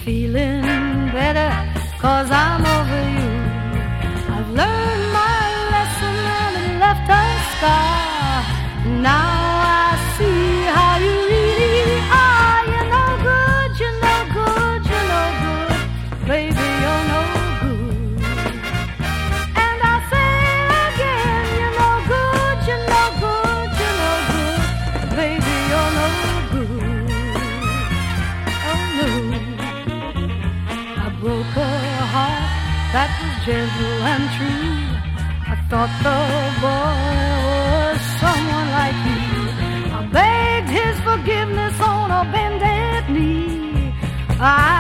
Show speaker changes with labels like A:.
A: feeling better 'cause I'm over you. I've learned my lesson and it left a scar. Now I see how you really are. You're no good, you're no good, you're no good. Baby, you're no good. And I say it again, you're no good, you're no good, you're no good. Baby, you're no good. Oh no. I broke her heart that was gentle and true. I thought the boy was someone like you. I begged his forgiveness on a bended knee. I